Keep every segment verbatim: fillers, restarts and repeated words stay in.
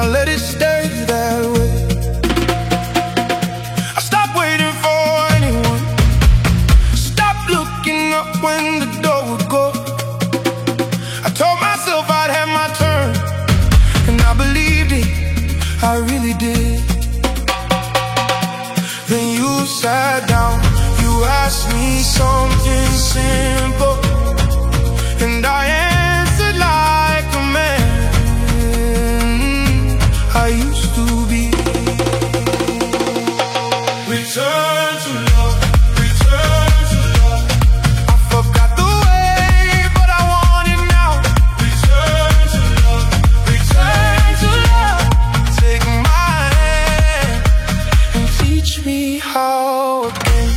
I'll let it stay that way. I stopped waiting for anyone, stopped looking up when the door would go. I told myself I'd have my turn, and I believed it, I really did. Then you sat down, you asked me something simple, and I answered like a man I used to be. Return to love, return to love. I forgot the way, but I want it now. Return to love, return to love. Take my hand and teach me how again.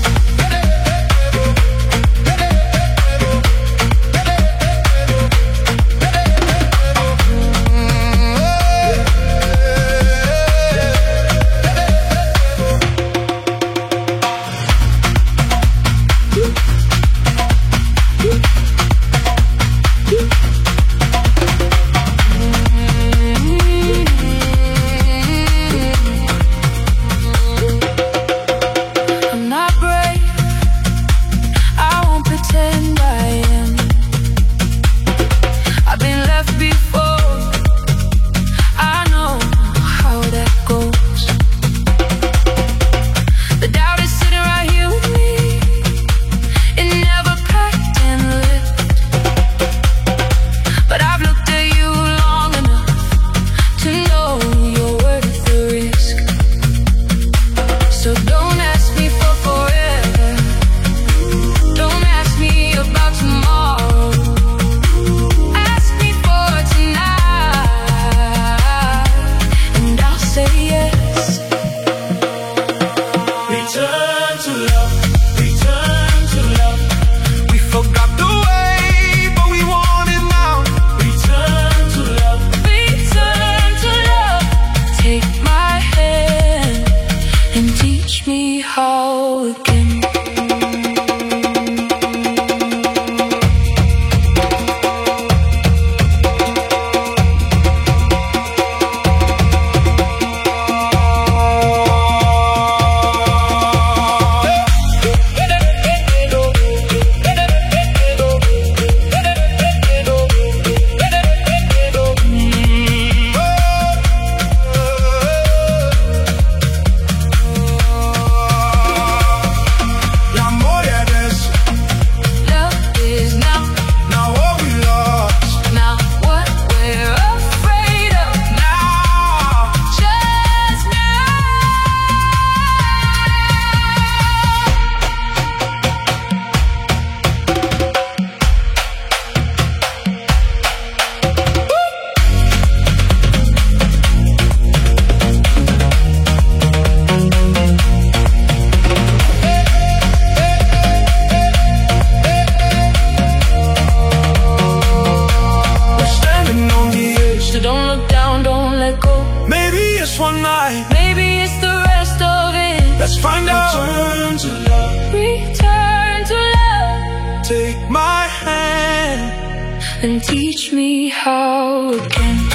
One night, maybe it's the rest of it. Let's find out. Return to love, Return to love. take my hand and teach me how again.